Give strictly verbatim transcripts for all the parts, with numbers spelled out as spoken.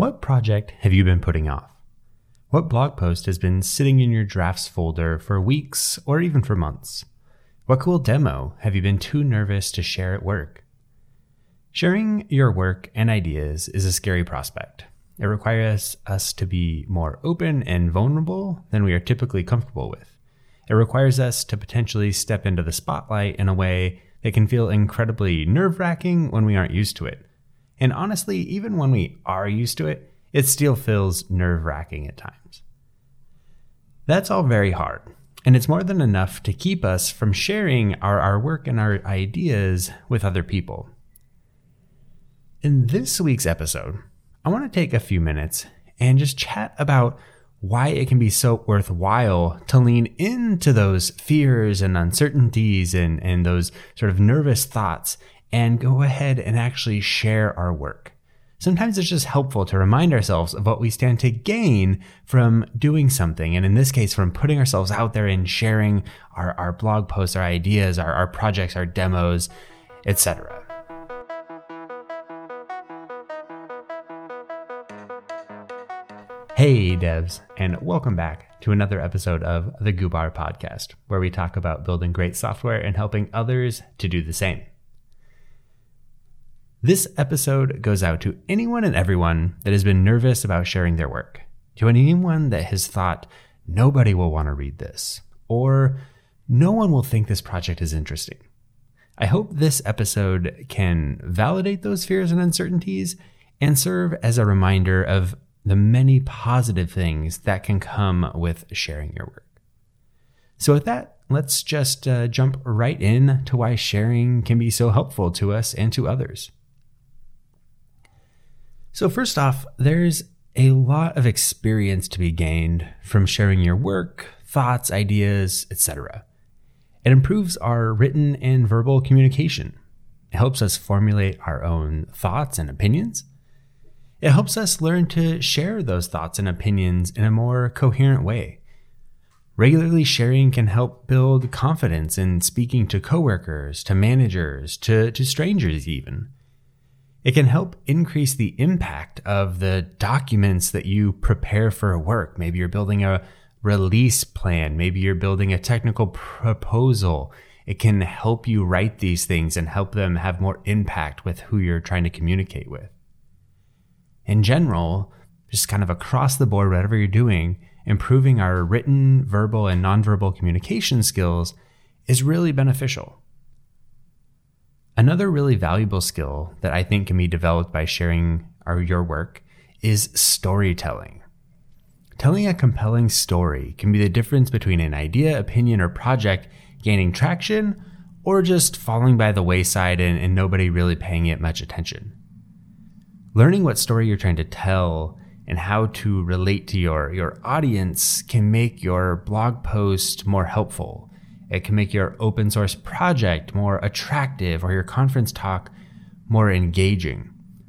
What project have you been putting off? What blog post has been sitting in your drafts folder for weeks or even for months? What cool demo have you been too nervous to share at work? Sharing your work and ideas is a scary prospect. It requires us to be more open and vulnerable than we are typically comfortable with. It requires us to potentially step into the spotlight in a way that can feel incredibly nerve-wracking when we aren't used to it. And honestly, even when we are used to it, it still feels nerve-wracking at times. That's all very hard, and it's more than enough to keep us from sharing our, our work and our ideas with other people. In this week's episode, I want to take a few minutes and just chat about why it can be so worthwhile to lean into those fears and uncertainties and, and those sort of nervous thoughts and go ahead and actually share our work. Sometimes it's just helpful to remind ourselves of what we stand to gain from doing something, and in this case, from putting ourselves out there and sharing our, our blog posts, our ideas, our, our projects, our demos, et cetera. Hey devs, and welcome back to another episode of the Goobar Podcast, where we talk about building great software and helping others to do the same. This episode goes out to anyone and everyone that has been nervous about sharing their work, to anyone that has thought nobody will want to read this, or no one will think this project is interesting. I hope this episode can validate those fears and uncertainties and serve as a reminder of the many positive things that can come with sharing your work. So with that, let's just uh, jump right in to why sharing can be so helpful to us and to others. So first off, there's a lot of experience to be gained from sharing your work, thoughts, ideas, et cetera. It improves our written and verbal communication. It helps us formulate our own thoughts and opinions. It helps us learn to share those thoughts and opinions in a more coherent way. Regularly sharing can help build confidence in speaking to coworkers, to managers, to, to strangers even. It can help increase the impact of the documents that you prepare for work. Maybe you're building a release plan. Maybe you're building a technical proposal. It can help you write these things and help them have more impact with who you're trying to communicate with. In general, just kind of across the board, whatever you're doing, improving our written, verbal, and nonverbal communication skills is really beneficial. Another really valuable skill that I think can be developed by sharing our, your work is storytelling. Telling a compelling story can be the difference between an idea, opinion, or project gaining traction or just falling by the wayside and, and nobody really paying it much attention. Learning what story you're trying to tell and how to relate to your, your audience can make your blog post more helpful. It can make your open source project more attractive or your conference talk more engaging.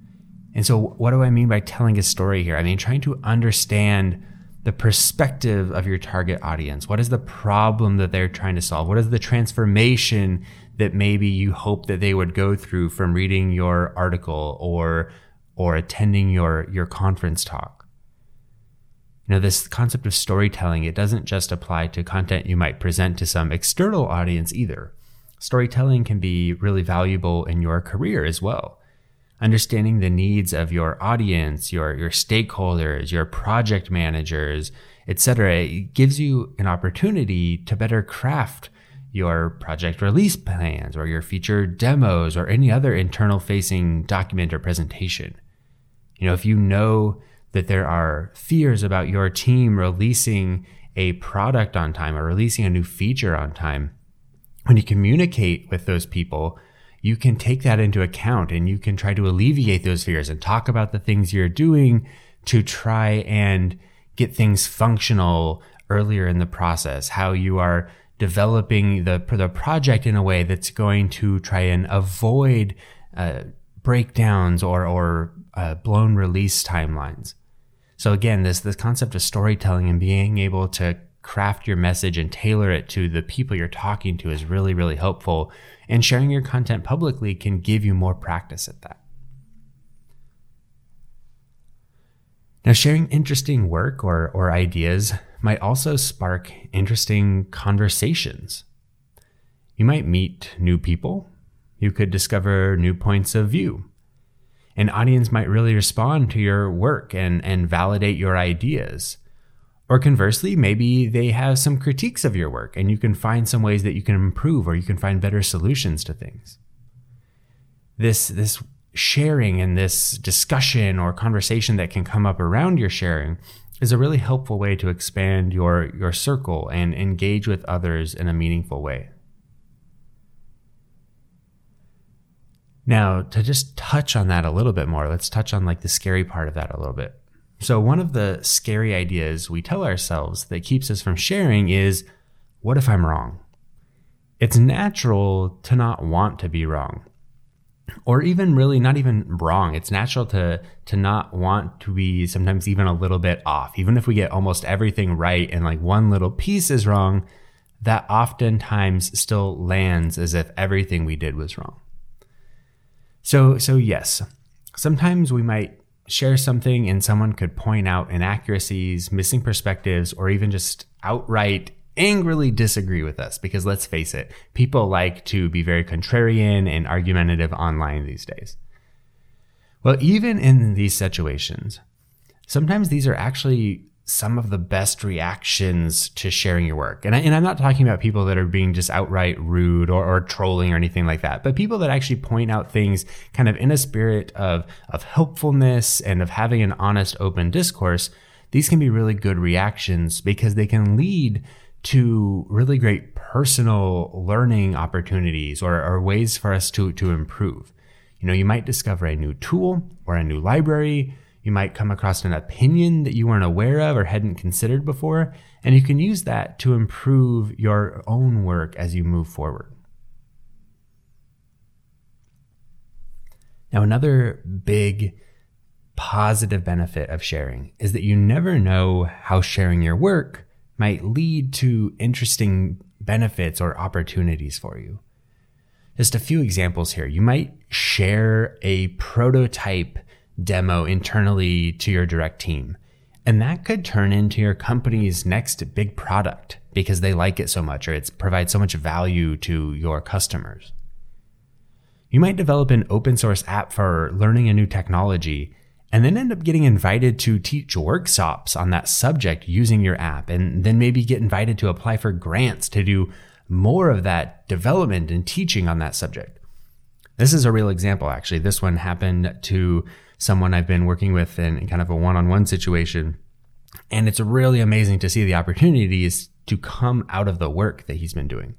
And so what do I mean by telling a story here? I mean, trying to understand the perspective of your target audience. What is the problem that they're trying to solve? What is the transformation that maybe you hope that they would go through from reading your article or, or attending your, your conference talk? You know, this concept of storytelling, it doesn't just apply to content you might present to some external audience either. Storytelling can be really valuable in your career as well. Understanding the needs of your audience, your, your stakeholders, your project managers, et cetera, it gives you an opportunity to better craft your project release plans or your feature demos or any other internal facing document or presentation. You know, if you know that there are fears about your team releasing a product on time or releasing a new feature on time, when you communicate with those people, you can take that into account and you can try to alleviate those fears and talk about the things you're doing to try and get things functional earlier in the process, how you are developing the, the project in a way that's going to try and avoid uh, breakdowns or, or uh, blown release timelines. So again, this, this concept of storytelling and being able to craft your message and tailor it to the people you're talking to is really, really helpful. And sharing your content publicly can give you more practice at that. Now, sharing interesting work or, or ideas might also spark interesting conversations. You might meet new people. You could discover new points of view. An audience might really respond to your work and, and validate your ideas. Or conversely, maybe they have some critiques of your work and you can find some ways that you can improve, or you can find better solutions to things. This, this sharing and this discussion or conversation that can come up around your sharing is a really helpful way to expand your, your circle and engage with others in a meaningful way. Now, to just touch on that a little bit more, let's touch on like the scary part of that a little bit. So one of the scary ideas we tell ourselves that keeps us from sharing is, what if I'm wrong? It's natural to not want to be wrong. Or even really not even wrong. It's natural to to not want to be sometimes even a little bit off. Even if we get almost everything right and like one little piece is wrong, that oftentimes still lands as if everything we did was wrong. So, so yes, sometimes we might share something and someone could point out inaccuracies, missing perspectives, or even just outright angrily disagree with us, because let's face it, people like to be very contrarian and argumentative online these days. Well, even in these situations, sometimes these are actually some of the best reactions to sharing your work. And, I, and I'm not talking about people that are being just outright rude or, or trolling or anything like that, but people that actually point out things kind of in a spirit of, of helpfulness and of having an honest, open discourse. These can be really good reactions because they can lead to really great personal learning opportunities or, or ways for us to, to improve. You know, you might discover a new tool or a new library. You might come across an opinion that you weren't aware of or hadn't considered before, and you can use that to improve your own work as you move forward. Now, another big positive benefit of sharing is that you never know how sharing your work might lead to interesting benefits or opportunities for you. Just a few examples here. You might share a prototype demo internally to your direct team, and that could turn into your company's next big product because they like it so much or it provides so much value to your customers. You might develop an open source app for learning a new technology and then end up getting invited to teach workshops on that subject using your app, and then maybe get invited to apply for grants to do more of that development and teaching on that subject. This is a real example, actually. This one happened to someone I've been working with in kind of a one-on-one situation, and it's really amazing to see the opportunities to come out of the work that he's been doing.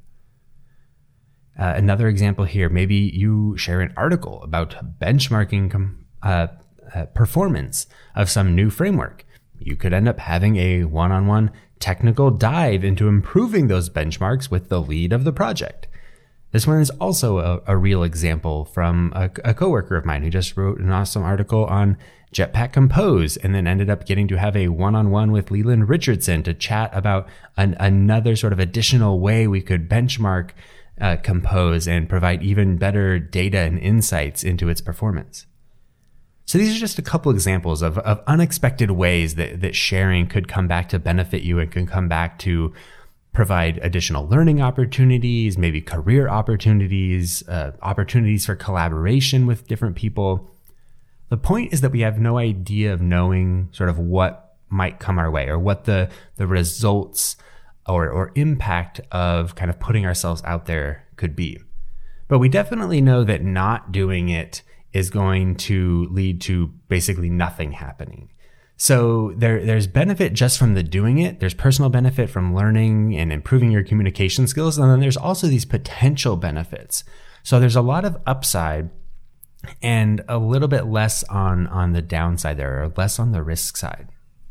Uh, another example here, maybe you share an article about benchmarking com- uh, Uh, performance of some new framework. You could end up having a one-on-one technical dive into improving those benchmarks with the lead of the project. This one is also a, a real example from a, a coworker of mine who just wrote an awesome article on Jetpack Compose and then ended up getting to have a one-on-one with Leland Richardson to chat about an, another sort of additional way we could benchmark uh, Compose and provide even better data and insights into its performance. So these are just a couple examples of, of unexpected ways that, that sharing could come back to benefit you and can come back to provide additional learning opportunities, maybe career opportunities, uh, opportunities for collaboration with different people. The point is that we have no idea of knowing sort of what might come our way or what the, the results or, or impact of kind of putting ourselves out there could be. But we definitely know that not doing it is going to lead to basically nothing happening. So there, there's benefit just from the doing it. There's personal benefit from learning and improving your communication skills. And then there's also these potential benefits. So there's a lot of upside and a little bit less on, on the downside there, or less on the risk side.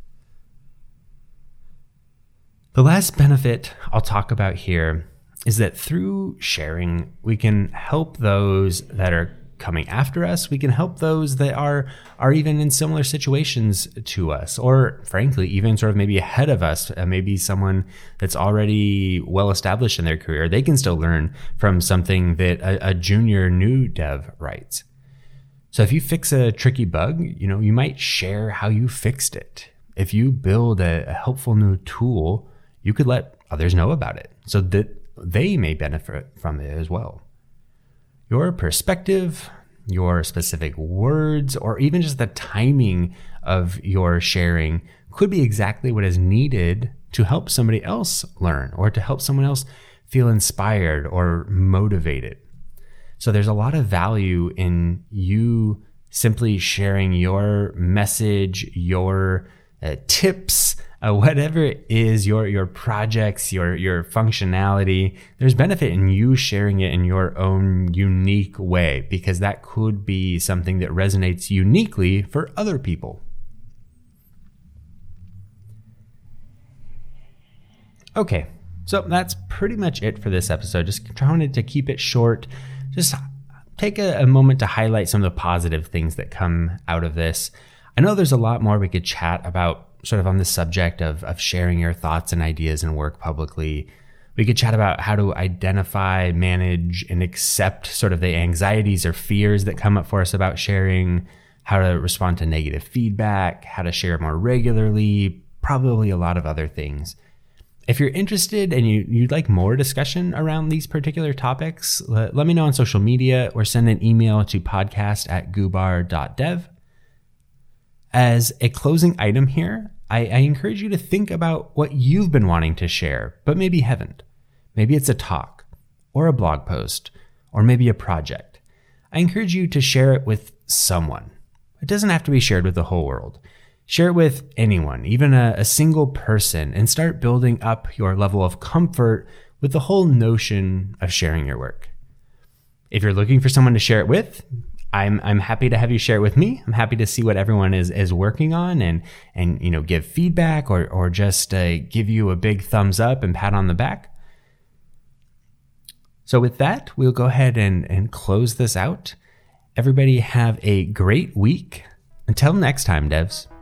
The last benefit I'll talk about here is that through sharing, we can help those that are coming after us. We can help those that are are even in similar situations to us, or frankly, even sort of maybe ahead of us. Uh, maybe someone that's already well established in their career, they can still learn from something that a, a junior new dev writes. So if you fix a tricky bug, you know, you might share how you fixed it. If you build a, a helpful new tool, you could let others know about it so that they may benefit from it as well. Your perspective, your specific words, or even just the timing of your sharing could be exactly what is needed to help somebody else learn or to help someone else feel inspired or motivated. So there's a lot of value in you simply sharing your message, your uh, tips, uh, whatever it is, your your projects, your your functionality. There's benefit in you sharing it in your own unique way, because that could be something that resonates uniquely for other people. Okay, so that's pretty much it for this episode. Just trying to keep it short. Just take a, a moment to highlight some of the positive things that come out of this. I know there's a lot more we could chat about sort of on the subject of, of sharing your thoughts and ideas and work publicly. We could chat about how to identify, manage, and accept sort of the anxieties or fears that come up for us about sharing, how to respond to negative feedback, how to share more regularly, probably a lot of other things. If you're interested and you, you'd like more discussion around these particular topics, let, let me know on social media or send an email to podcast at goobar dot dev. As a closing item here, I, I encourage you to think about what you've been wanting to share, but maybe haven't. Maybe it's a talk or a blog post or maybe a project. I encourage you to share it with someone. It doesn't have to be shared with the whole world. Share it with anyone, even a, a single person, and start building up your level of comfort with the whole notion of sharing your work. If you're looking for someone to share it with, I'm I'm happy to have you share it with me. I'm happy to see what everyone is is working on and and you know give feedback or or just uh, give you a big thumbs up and pat on the back. So with that, we'll go ahead and and close this out. Everybody have a great week. Until next time, devs.